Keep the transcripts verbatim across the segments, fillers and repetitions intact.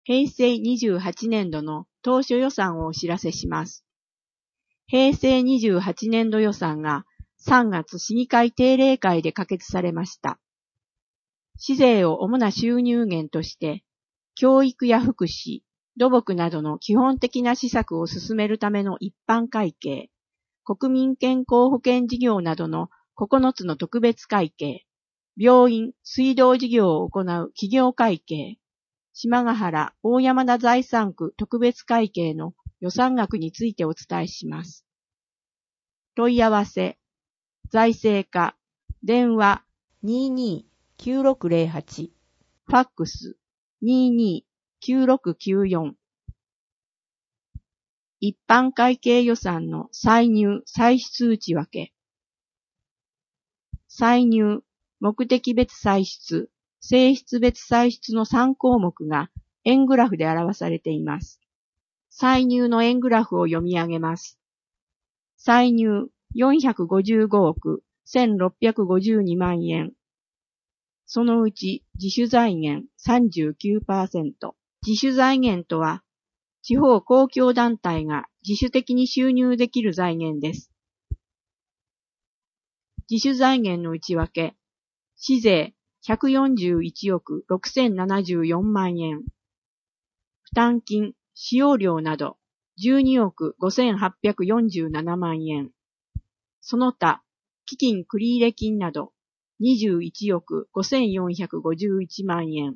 へいせいにじゅうはちねんどの当初予算をお知らせします。へいせいにじゅうはちねんど予算がさんがつ市議会定例会で可決されました。市税を主な収入源として、教育や福祉、土木などの基本的な施策を進めるための一般会計、国民健康保険事業などのここのつの特別会計、病院、水道事業を行う企業会計、島ヶ原大山田財産区特別会計の予算額についてお伝えします。問い合わせ、財政課、電話 にーにーきゅうろくゼロはち、ファックス にーにーきゅうろくきゅうよん。一般会計予算の歳入・歳出内訳。歳入、目的別歳出、性質別歳出のさんこうもくが円グラフで表されています。歳入の円グラフを読み上げます。歳入よんひゃくごじゅうごおくせんろっぴゃくごじゅうにまんえん。そのうち自主財源 さんじゅうきゅうパーセント。自主財源とは、地方公共団体が自主的に収入できる財源です。自主財源の内訳、市税ひゃくよんじゅういちおくろくせんななじゅうよんまんえん。負担金、使用料などじゅうにおくごせんはっぴゃくよんじゅうななまんえん。その他、基金繰入金などにじゅういちおくごせんよんひゃくごじゅういちまんえん。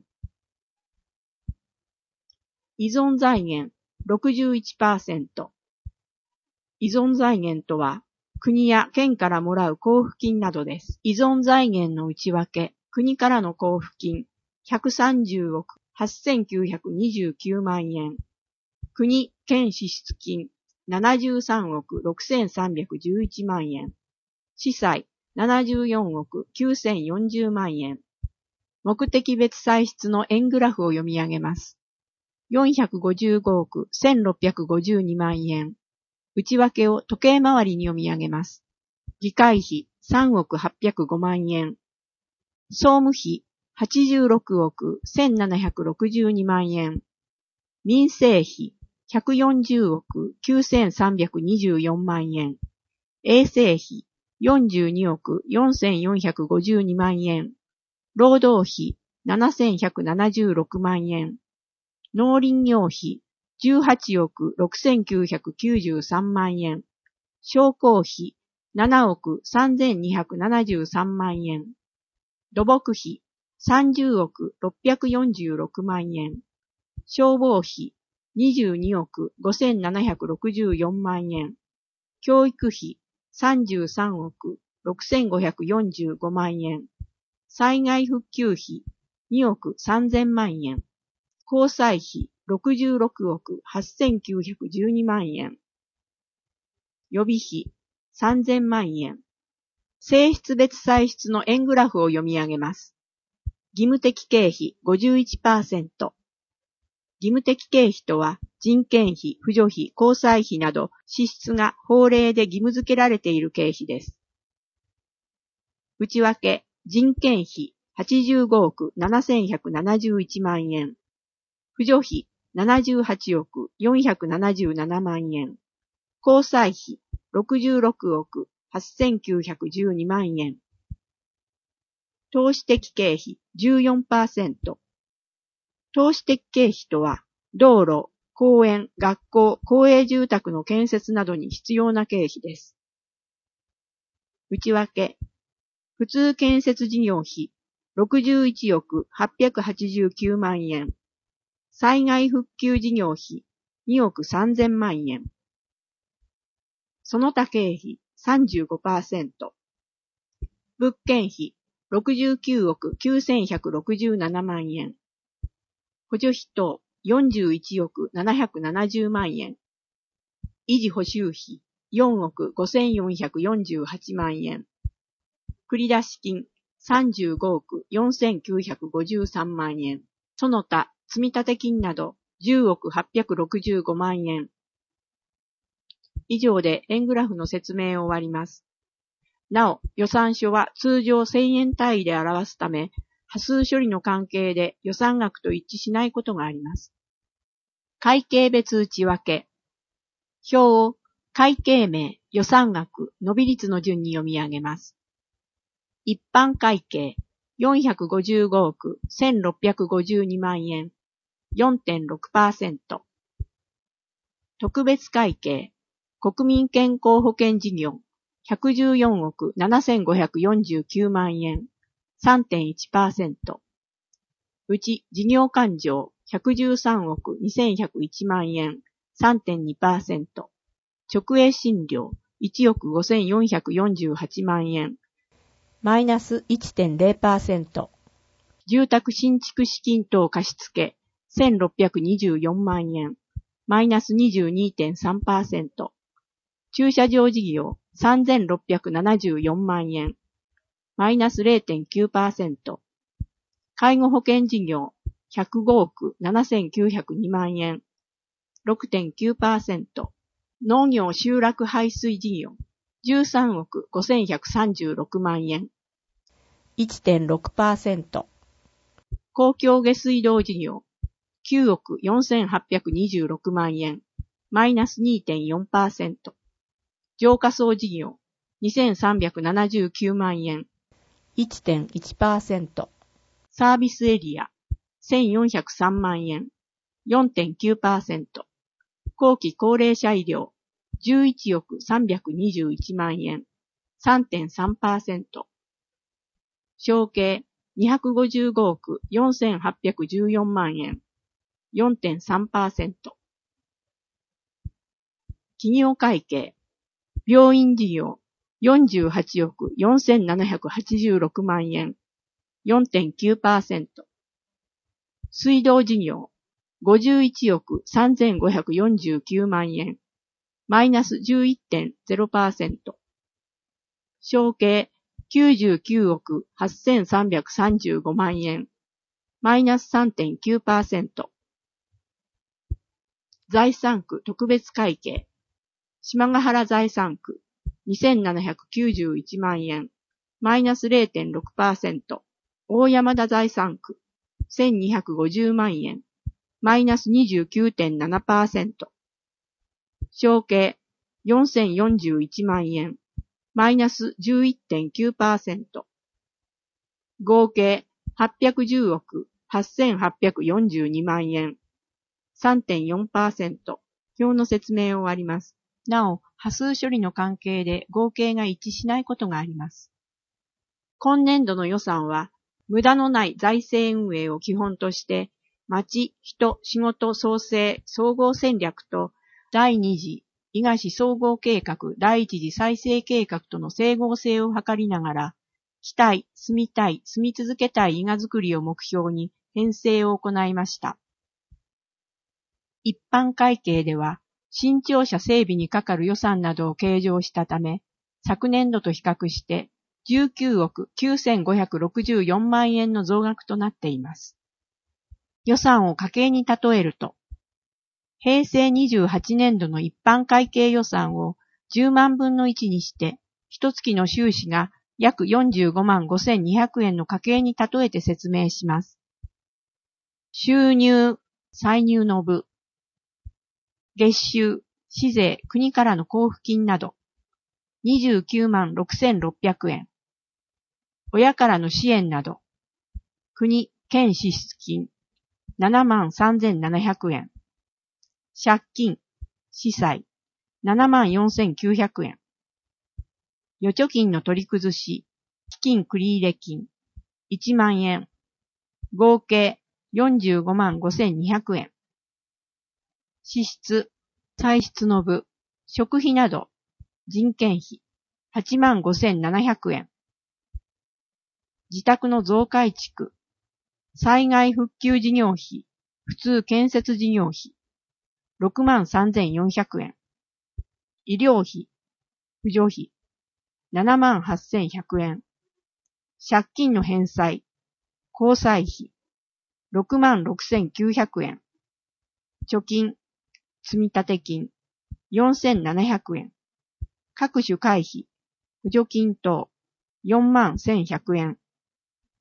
依存財源 ろくじゅういちパーセント。依存財源とは、国や県からもらう交付金などです。依存財源の内訳、国からの交付金ひゃくさんじゅうおくはっせんきゅうひゃくにじゅうきゅうまんえん。国・県支出金ななじゅうさんおくろくせんさんびゃくじゅういちまんえん。司祭ななじゅうよんおくきゅうせんよんじゅうまんえん。目的別歳出の円グラフを読み上げます。よんひゃくごじゅうごおくせんろっぴゃくごじゅうにまんえん。内訳を時計回りに読み上げます。議会費さんおくはっぴゃくごまんえん。総務費はちじゅうろくおくせんななひゃくろくじゅうにまんえん。民生費ひゃくよんじゅうおくきゅうせんさんびゃくにじゅうよんまんえん。衛生費よんじゅうにおくよんせんよんひゃくごじゅうにまんえん。労働費ななせんひゃくななじゅうろくまんえん。農林業費じゅうはちおくろくせんきゅうひゃくきゅうじゅうさんまんえん。商工費ななおくさんぜんにひゃくななじゅうさんまんえん。土木費さんじゅうおくろっぴゃくよんじゅうろくまんえん。消防費にじゅうにおくごせんななひゃくろくじゅうよんまんえん。教育費さんじゅうさんおくろくせんごひゃくよんじゅうごまんえん。災害復旧費におくさんぜんまんえん。交際費ろくじゅうろくおくはっせんきゅうひゃくじゅうにまんえん。予備費さんぜんまんえん。性質別歳出の円グラフを読み上げます。義務的経費 ごじゅういちパーセント。義務的経費とは、人件費、扶助費、交際費など支出が法令で義務付けられている経費です。内訳、人件費はちじゅうごおくななせんひゃくななじゅういちまんえん。扶助費ななじゅうはちおくよんひゃくななじゅうななまんえん。交際費ろくじゅうろくおくはっせんきゅうひゃくじゅうにまんえん。投資的経費 じゅうよんパーセント。投資的経費とは、道路、公園、学校、公営住宅の建設などに必要な経費です。内訳、普通建設事業費ろくじゅういちおくはっぴゃくはちじゅうきゅうまんえん。災害復旧事業費におくさんぜんまんえん。その他経費 さんじゅうごパーセント。物件費ろくじゅうきゅうおくきゅうせんひゃくろくじゅうななまんえん。補助費等よんじゅういちおくななひゃくななじゅうまんえん。維持補修費よんおくごせんよんひゃくよんじゅうはちまんえん。繰出金さんじゅうごおくよんせんきゅうひゃくごじゅうさんまんえん。その他積立金などじゅうおくはっぴゃくろくじゅうごまんえん。以上で円グラフの説明を終わります。なお、予算書は通常せんえん単位で表すため、波数処理の関係で予算額と一致しないことがあります。 会計別内訳。表を会計名、予算額、伸び率の順に読み上げます。一般会計よんひゃくごじゅうごおくせんろっぴゃくごじゅうにまんえん よんてんろくパーセント。特別会計国民健康保険事業ひゃくじゅうよんおくななせんごひゃくよんじゅうきゅうまんえん さんてんいちパーセント。うち事業勘定ひゃくじゅうさんおくにせんひゃくいちまんえん さんてんにパーセント。直営診療いちおくごせんよんひゃくよんじゅうはちまんえんマイナス いちてんれいパーセント。住宅新築資金等貸付せんろっぴゃくにじゅうよんまんえんマイナス にじゅうにてんさんパーセント。駐車場事業さんぜんろっぴゃくななじゅうよんまんえんマイナス れいてんきゅうパーセント。介護保険事業ひゃくごおくななせんきゅうひゃくにまんえん ろくてんきゅうパーセント。農業集落排水事業じゅうさんおくごせんひゃくさんじゅうろくまんえん いってんろくパーセント。公共下水道事業きゅうおくよんせんはっぴゃくにじゅうろくまんえんマイナス にてんよんパーセント。浄化槽事業にせんさんびゃくななじゅうきゅうまんえん いってんいちパーセント。サービスエリアせんよんひゃくさんまんえん よんてんきゅうパーセント。後期高齢者医療じゅういちおくさんびゃくにじゅういちまんえん さんてんさんパーセント。承継にひゃくごじゅうごおくよんせんはっぴゃくじゅうよんまんえん よんてんさんパーセント。企業会計病院事業よんじゅうはちおくよんせんななひゃくはちじゅうろくまんえん よんてんきゅうパーセント。水道事業ごじゅういちおくさんぜんごひゃくよんじゅうきゅうまんえんマイナス じゅういってんゼロパーセント。承継きゅうじゅうきゅうおくはっせんさんびゃくさんじゅうごまんえんマイナス さんてんきゅうパーセント。財産区特別会計島ヶ原財産区にせんななひゃくきゅうじゅういちまんえんマイナス れいてんろくパーセント。大山田財産区せんにひゃくごじゅうまんえんマイナス にじゅうきゅうてんななパーセント。承継よんせんよんじゅういちまんえんマイナス じゅういってんきゅうパーセント。合計はっぴゃくじゅうおくはっせんはっぴゃくよんじゅうにまんえん さんてんよんパーセント。表の説明を終わります。なお、波数処理の関係で合計が一致しないことがあります。今年度の予算は、無駄のない財政運営を基本として、町、人、仕事創生総合戦略と第二次伊賀市総合計画第一次再生計画との整合性を図りながら、来たい、住みたい、住み続けたい伊賀づくりを目標に編成を行いました。一般会計では、新庁舎整備にかかる予算などを計上したため、昨年度と比較してじゅうきゅうおくきゅうせんごひゃくろくじゅうよんまんえんの増額となっています。予算を家計に例えると、平成にじゅうはちねんどの一般会計予算をじゅうまんぶんのいちにして、一月の収支が約よんじゅうごまんごせんにひゃくえんの家計に例えて説明します。収入、歳入の部、月収、市税、国からの交付金など、にじゅうきゅうまんろくせんろっぴゃくえん。親からの支援など、国、県支出金、ななまんさんぜんななひゃくえん。借金、資債、ななまんよんせんきゅうひゃくえん。預貯金の取り崩し、基金繰入金、いちまんえん。合計よんじゅうごまんごせんにひゃくえん。支出、歳出の部、食費など、人件費、はちまんごせんななひゃくえん。自宅の増改築、災害復旧事業費、普通建設事業費、ろくまんさんぜんよんひゃくえん。医療費、扶助費、ななまんはっせんひゃくえん。借金の返済、交際費、ろくまんろくせんきゅうひゃくえん。貯金、積立金、よんせんななひゃくえん。各種会費、補助金等、よんまんせんひゃくえん。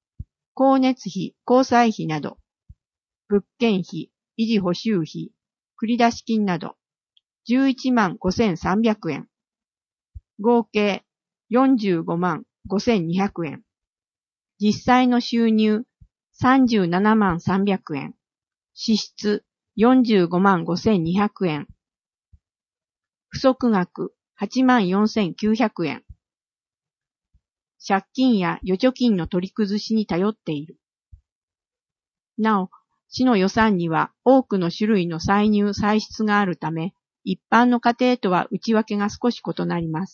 光熱費、交際費など、物件費、維持補修費、 繰出金などじゅういちまんごせんさんびゃくえん。合計よんじゅうごまんごせんにひゃくえん。実際の収入さんじゅうななまんさんびゃくえん。支出よんじゅうごまんごせんにひゃくえん。不足額はちまんよんせんきゅうひゃくえん。借金や預貯金の取り崩しに頼っている。なお、市の予算には多くの種類の歳入歳出があるため、一般の家庭とは内訳が少し異なります。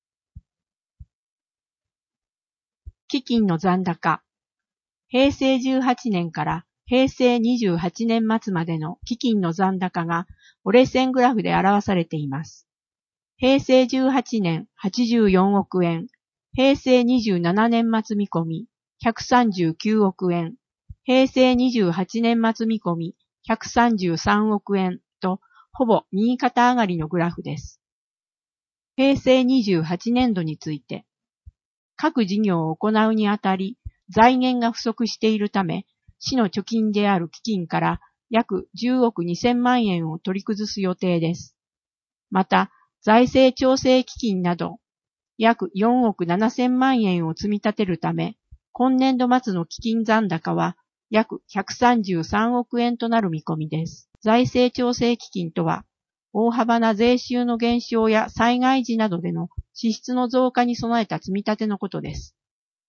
基金の残高。へいせいじゅうはちねんからへいせいにじゅうはちねん末までの基金の残高が折れ線グラフで表されています。へいせいじゅうはちねんはちじゅうよんおくえん、へいせいにじゅうななねん末見込みひゃくさんじゅうきゅうおくえん、へいせいにじゅうはちねん末見込みひゃくさんじゅうさんおくえんとほぼ右肩上がりのグラフです。へいせいにじゅうはちねんどについて、各事業を行うにあたり財源が不足しているため、市の貯金である基金から約じゅうおくにせんまんえんを取り崩す予定です。また、財政調整基金など約よんおくななせんまんえんを積み立てるため、今年度末の基金残高は約ひゃくさんじゅうさんおくえんとなる見込みです。財政調整基金とは、大幅な税収の減少や災害時などでの支出の増加に備えた積み立てのことです。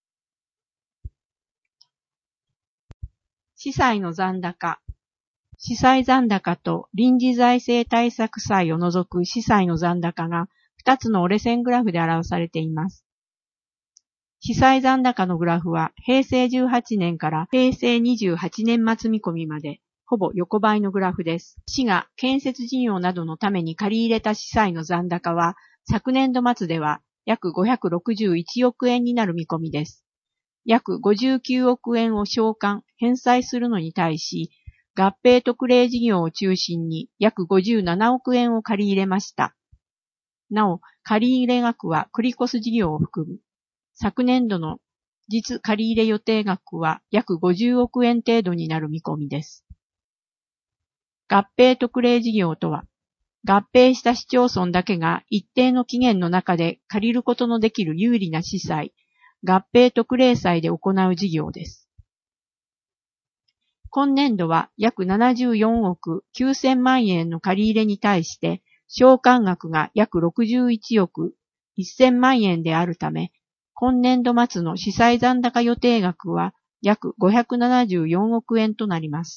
司債の残高。司債残高と臨時財政対策債を除く司債の残高がふたつの折れ線グラフで表されています。司債残高のグラフはへいせいじゅうはちねんからへいせいにじゅうはちねん末見込みまでほぼ横ばいのグラフです。市が建設事業などのために借り入れた司債の残高は昨年度末では約ごひゃくろくじゅういちおくえんになる見込みです。約ごじゅうきゅうおくえんを償還、返済するのに対し、合併特例事業を中心に約ごじゅうななおくえんを借り入れました。なお、借り入れ額は繰り越す事業を含む。昨年度の実借り入れ予定額は約ごじゅうおくえん程度になる見込みです。合併特例事業とは、合併した市町村だけが一定の期限の中で借りることのできる有利な市債、合併特例債で行う事業です。今年度は約ななじゅうよんおくきゅうせんまんえんの借り入れに対して、償還額が約ろくじゅういちおくせんまんえんであるため、今年度末の司債残高予定額は約ごひゃくななじゅうよんおくえんとなります。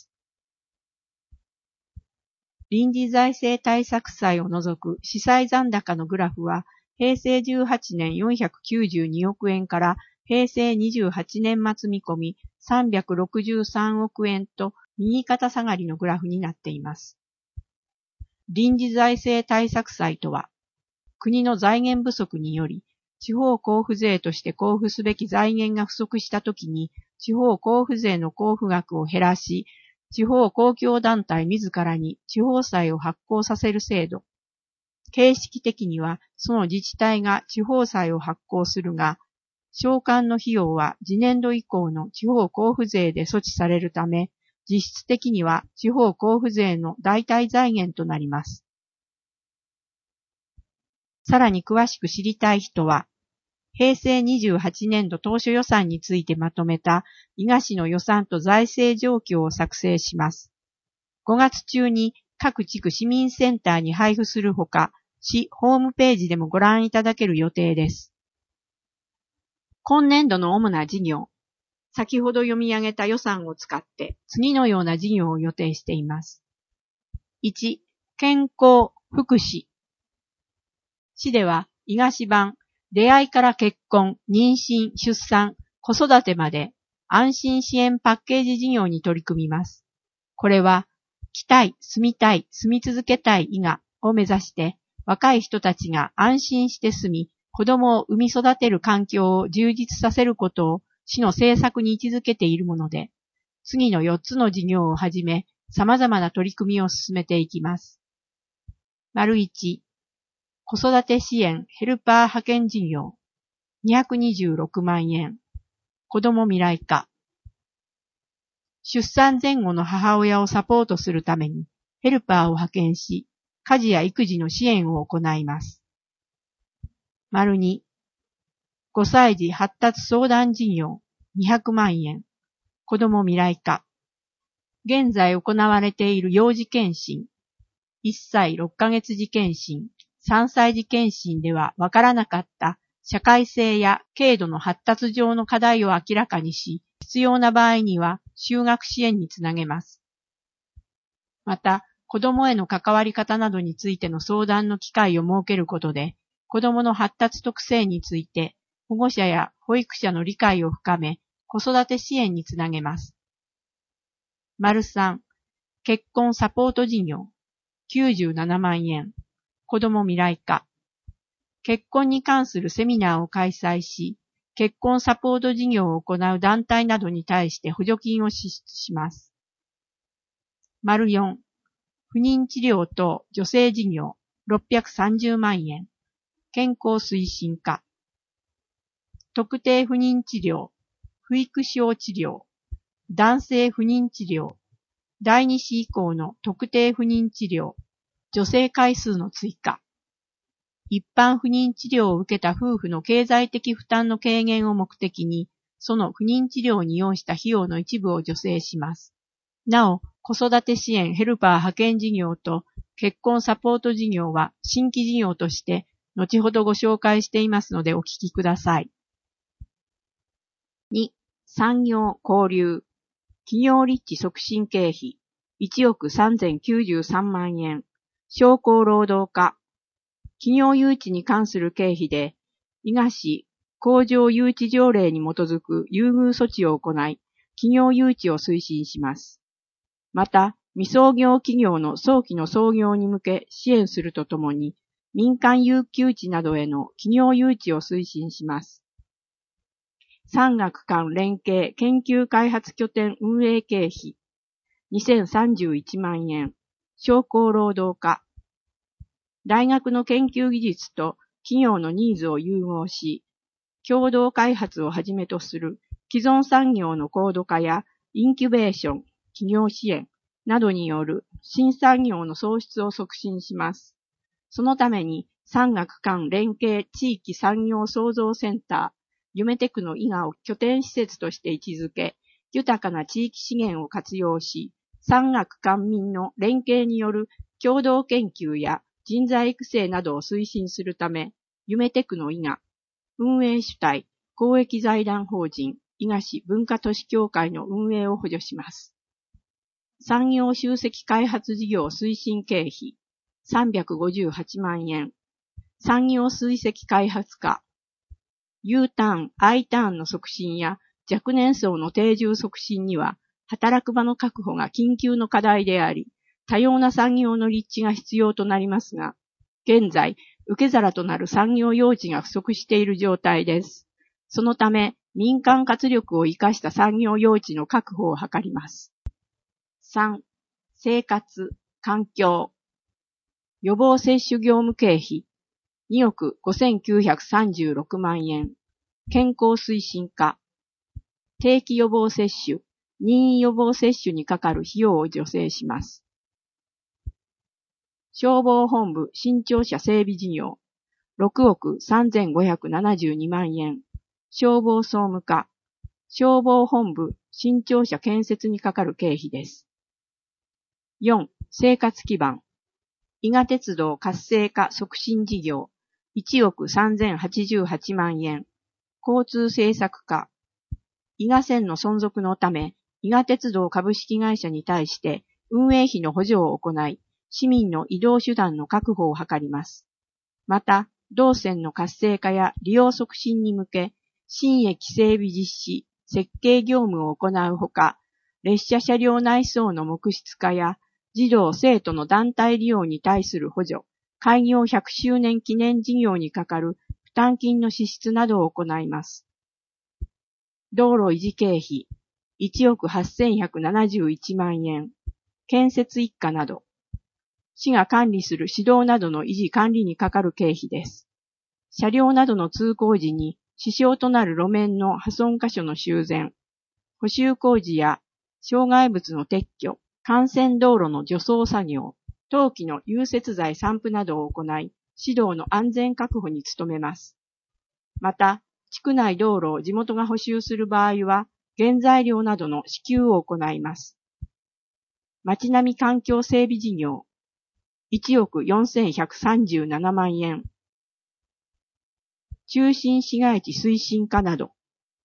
臨時財政対策債を除く司債残高のグラフは、へいせいじゅうはちねんよんひゃくきゅうじゅうにおくえんからへいせいにじゅうはちねん末見込みさんびゃくろくじゅうさんおくえんと右肩下がりのグラフになっています。臨時財政対策債とは、国の財源不足により、地方交付税として交付すべき財源が不足したときに、地方交付税の交付額を減らし、地方公共団体自らに地方債を発行させる制度。形式的には、その自治体が地方債を発行するが、償還の費用は次年度以降の地方交付税で措置されるため、実質的には地方交付税の代替財源となります。さらに詳しく知りたい人は、へいせいにじゅうはちねんど当初予算についてまとめた伊賀市の予算と財政状況を作成します。ごがつ中に各地区市民センターに配布するほか、市ホームページでもご覧いただける予定です。今年度の主な事業、先ほど読み上げた予算を使って次のような事業を予定しています。いち、健康、福祉。市では伊賀市版、出会いから結婚、妊娠、出産、子育てまで安心支援パッケージ事業に取り組みます。これは、来たい、住みたい、住み続けたい伊賀を目指して、若い人たちが安心して住み、子供を産み育てる環境を充実させることを市の政策に位置づけているもので、次のよっつの事業をはじめ、様々な取り組みを進めていきます。丸いち、子育て支援ヘルパー派遣事業にひゃくにじゅうろくまんえん。子ども未来化。出産前後の母親をサポートするためにヘルパーを派遣し、家事や育児の支援を行います。丸に、ごさい児発達相談事業にひゃくまんえん、子ども未来課。現在行われている幼児検診、いっさいろっかげつ児検診、さんさい児検診ではわからなかった社会性や軽度の発達上の課題を明らかにし、必要な場合には就学支援につなげます。また、子どもへの関わり方などについての相談の機会を設けることで、子どもの発達特性について保護者や保育者の理解を深め、子育て支援につなげます。丸さん、結婚サポート事業きゅうじゅうななまんえん、子ども未来課。結婚に関するセミナーを開催し、結婚サポート事業を行う団体などに対して補助金を支出します。丸よん、不妊治療等助成事業ろっぴゃくさんじゅうまんえん、健康推進課。特定不妊治療、不育症治療、男性不妊治療、だいに子以降の特定不妊治療、助成回数の追加。一般不妊治療を受けた夫婦の経済的負担の軽減を目的に、その不妊治療に要した費用の一部を助成します。なお、子育て支援ヘルパー派遣事業と結婚サポート事業は新規事業として後ほどご紹介していますのでお聞きください。に、産業交流。企業立地促進経費いちおくさんぜんきゅうじゅうさんまんえん。商工労働課。企業誘致に関する経費で、伊賀市工場誘致条例に基づく優遇措置を行い、企業誘致を推進します。また、未創業企業の早期の創業に向け支援するとともに、民間有給地などへの企業誘致を推進します。産学間連携研究開発拠点運営経費にせんさんじゅういちまんえん、商工労働課。大学の研究技術と企業のニーズを融合し、共同開発をはじめとする既存産業の高度化やインキュベーション、企業支援などによる新産業の創出を促進します。そのために産学間連携地域産業創造センター、ゆめテクの伊賀を拠点施設として位置づけ、豊かな地域資源を活用し、産学官民の連携による共同研究や人材育成などを推進するため、ゆめテクの伊賀、運営主体、公益財団法人、伊賀市文化都市協会の運営を補助します。産業集積開発事業推進経費、さんびゃくごじゅうはちまんえん。産業追跡開発課。U ターン、I ターンの促進や若年層の定住促進には、働く場の確保が緊急の課題であり、多様な産業の立地が必要となりますが、現在、受け皿となる産業用地が不足している状態です。そのため、民間活力を生かした産業用地の確保を図ります。さん、生活、環境。予防接種業務経費におくごせんきゅうひゃくさんじゅうろくまんえん。健康推進課。定期予防接種、任意予防接種にかかる費用を助成します。消防本部新庁舎整備事業ろくおくさんぜんごひゃくななじゅうにまんえん。消防総務課。消防本部新庁舎建設にかかる経費です。よん、生活基盤。伊賀鉄道活性化促進事業いちおくさんぜんはちじゅうはちまんえん。交通政策課。伊賀線の存続のため、伊賀鉄道株式会社に対して運営費の補助を行い、市民の移動手段の確保を図ります。また、同線の活性化や利用促進に向け、新駅整備実施、設計業務を行うほか、列車車両内装の木質化や、児童生徒の団体利用に対する補助、開業ひゃくしゅうねん記念事業にかかる負担金の支出などを行います。道路維持経費いちおくはっせんひゃくななじゅういちまんえん。建設一課など。市が管理する市道などの維持管理にかかる経費です。車両などの通行時に支障となる路面の破損箇所の修繕、補修工事や障害物の撤去、 幹線道路の除草作業、冬季の融雪剤散布などを行い、市道の安全確保に努めます。また、地区内道路を地元が補修する場合は、原材料などの支給を行います。街並み環境整備事業、いちおくよんせんひゃくさんじゅうななまんえん。中心市街地推進化など、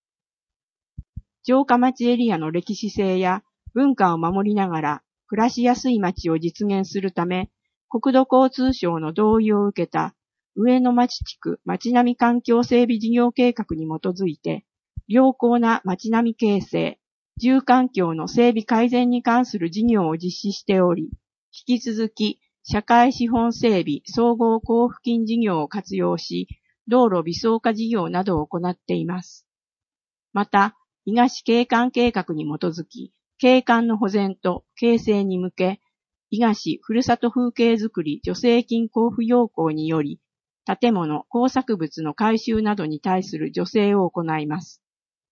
城下町エリアの歴史性や文化を守りながら暮らしやすい街を実現するため、国土交通省の同意を受けた上野町地区街並み環境整備事業計画に基づいて、良好な街並み形成、住環境の整備改善に関する事業を実施しており、引き続き社会資本整備総合交付金事業を活用し、道路微走化事業などを行っています。また、伊賀市景観計画に基づき、景観の保全と形成に向け、伊賀市ふるさと風景づくり助成金交付要項により、建物、工作物の改修などに対する助成を行います。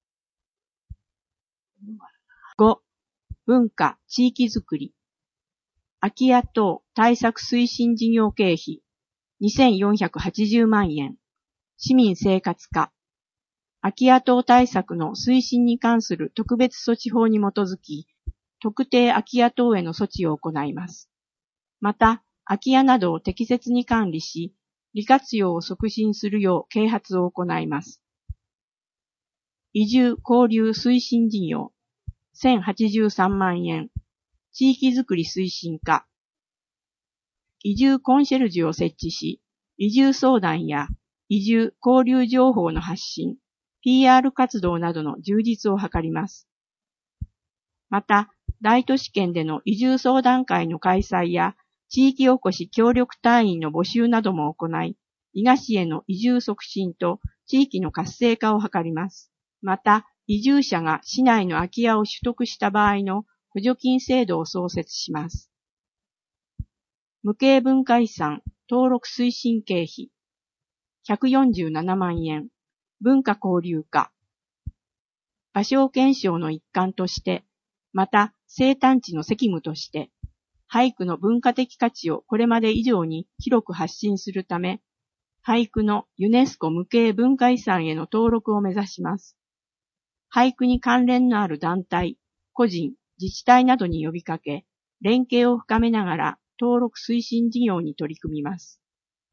ご. 文化・地域づくり。空き家等対策推進事業経費にせんよんひゃくはちじゅうまんえん。市民生活課。空き家等対策の推進に関する特別措置法に基づき、特定空き家等への措置を行います。また、空き家などを適切に管理し、利活用を促進するよう啓発を行います。移住交流推進事業せんはちじゅうさんまんえん。地域づくり推進課。移住コンシェルジュを設置し、移住相談や移住交流情報の発信、ピーアール 活動などの充実を図ります。また、大都市圏での移住相談会の開催や、地域おこし協力隊員の募集なども行い、伊賀市への移住促進と地域の活性化を図ります。また、移住者が市内の空き家を取得した場合の補助金制度を創設します。無形文化遺産登録推進経費ひゃくよんじゅうななまんえん。文化交流課。場所検証の一環として、また生誕地の責務として、俳句の文化的価値をこれまで以上に広く発信するため、俳句のユネスコ無形文化遺産への登録を目指します。俳句に関連のある団体、個人、自治体などに呼びかけ、連携を深めながら登録推進事業に取り組みます。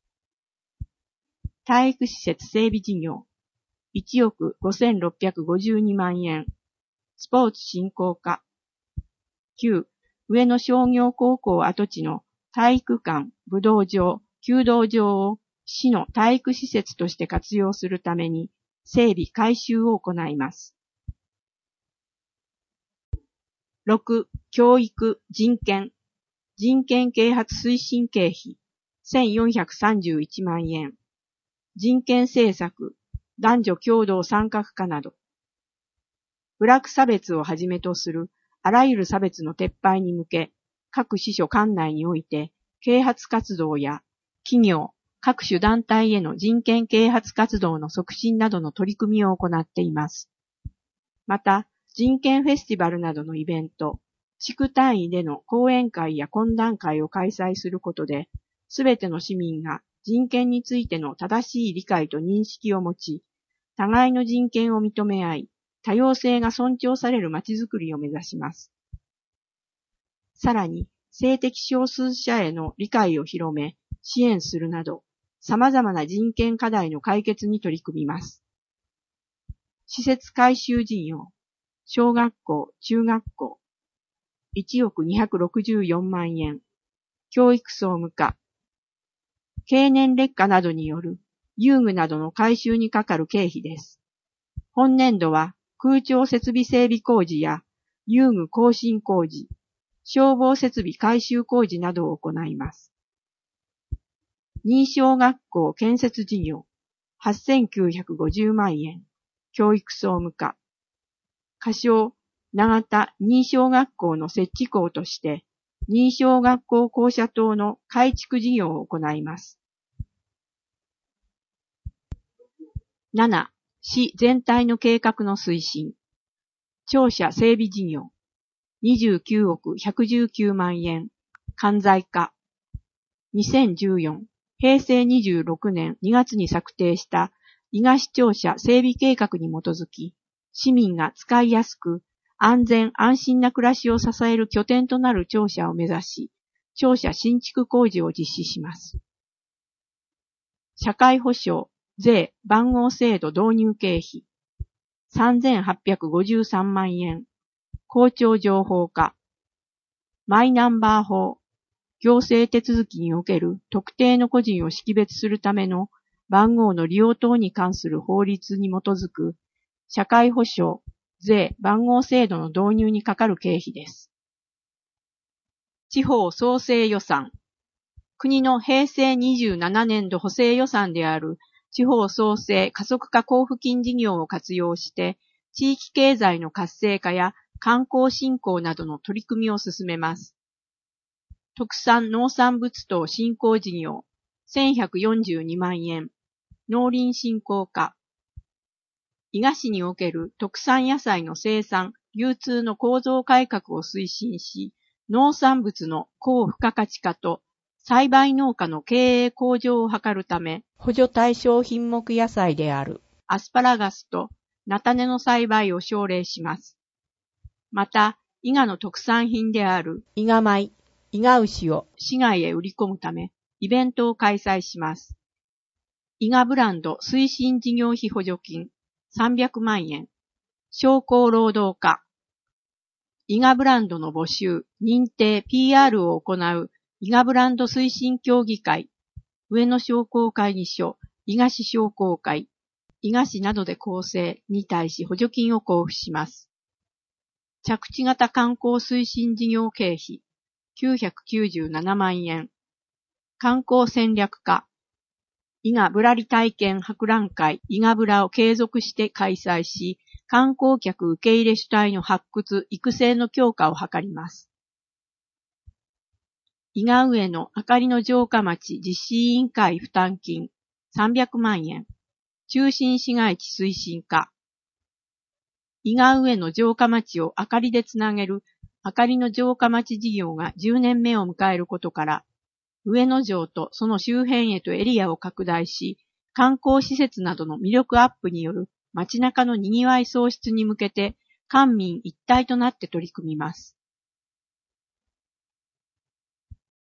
体育施設整備事業いちおくごせんろっぴゃくごじゅうにまんえん。スポーツ振興課。きゅう. 上野商業高校跡地の体育館、武道場、弓道場を市の体育施設として活用するために整備改修を行います。ろく. 教育・人権。人権啓発推進経費せんよんひゃくさんじゅういちまんえん。人権政策、男女共同参画化など。部落差別をはじめとするあらゆる差別の撤廃に向け、各支所管内において啓発活動や企業、各種団体への人権啓発活動の促進などの取り組みを行っています。また、人権フェスティバルなどのイベント、地区単位での講演会や懇談会を開催することで、すべての市民が人権についての正しい理解と認識を持ち、互いの人権を認め合い、多様性が尊重されるまちづくりを目指します。さらに、性的少数者への理解を広め、支援するなど、様々な人権課題の解決に取り組みます。施設改修事業、小学校、中学校、いちおくにひゃくろくじゅうよんまんえん。教育総務課。経年劣化などによる遊具などの改修にかかる経費です。本年度は空調設備整備工事や遊具更新工事、消防設備改修工事などを行います。認証学校建設事業はっせんきゅうひゃくごじゅうまんえん。教育総務課。仮称長田認証学校の設置校として、認証学校校舎等の改築事業を行います。なな. 市全体の計画の推進。庁舎整備事業。 にじゅうきゅうおくひゃくじゅうきゅうまんえん、管財化。にせんじゅうよん、へいせいにじゅうろくねんにがつに策定した伊賀市庁舎整備計画に基づき、市民が使いやすく、安全安心な暮らしを支える拠点となる庁舎を目指し、庁舎新築工事を実施します。社会保障、税、番号制度導入経費、さんぜんはっぴゃくごじゅうさんまんえん、公庁情報化、マイナンバー法、行政手続きにおける特定の個人を識別するための番号の利用等に関する法律に基づく社会保障、税、番号制度の導入にかかる経費です。地方創生予算。国のへいせいにじゅうななねんど補正予算である地方創生加速化交付金事業を活用して地域経済の活性化や観光振興などの取り組みを進めます。特産農産物等振興事業せんひゃくよんじゅうにまんえん、農林振興課。伊賀市における特産野菜の生産、流通の構造改革を推進し、農産物の高付加価値化と栽培農家の経営向上を図るため、補助対象品目野菜であるアスパラガスと菜種の栽培を奨励します。また、伊賀の特産品である伊賀米、伊賀牛を市外へ売り込むため、イベントを開催します。伊賀ブランド推進事業費補助金さんびゃくまんえん、商工労働課。伊賀ブランドの募集、認定、ピーアール を行う伊賀ブランド推進協議会、上野商工会議所、伊賀市商工会、伊賀市などで構成に対し補助金を交付します。着地型観光推進事業経費、きゅうひゃくきゅうじゅうななまんえん。観光戦略課、伊賀ぶらり体験博覧会伊賀ぶらを継続して開催し、観光客受け入れ主体の発掘、育成の強化を図ります。伊賀上野あかりの城下町実施委員会負担金さんびゃくまんえん、中心市街地推進課。伊賀上野城下町をあかりでつなげるあかりの城下町事業がじゅうねんめを迎えることから、上野城とその周辺へとエリアを拡大し、観光施設などの魅力アップによる街中の賑わい創出に向けて、官民一体となって取り組みます。